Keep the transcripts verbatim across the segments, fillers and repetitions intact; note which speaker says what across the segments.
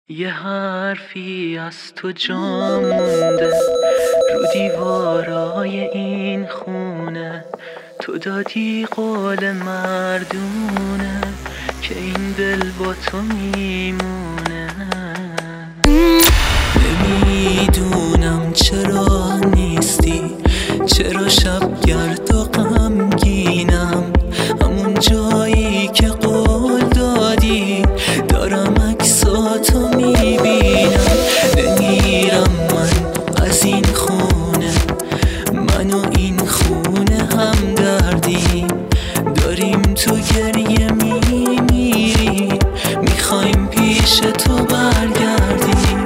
Speaker 1: یه حرفی از تو جا مونده رو دیوارای این خونه، تو دادی قول مردونه که این دل با تو میمونه. نمیدونم چرا نیستی، چرا شب گرد و غمگینم، همون جایی که قول دادی دارم عکساتو میبینم. نمیرم من از این خونه، من و این خونه هم دردیم، داریم تو گریه میمیریم، میخوایم پیش تو برگردیم.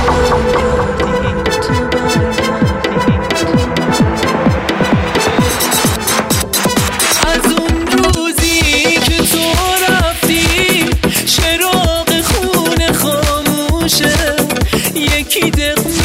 Speaker 1: از اون روزی که تو رفتی چراغ خونه خاموشه، یکی دق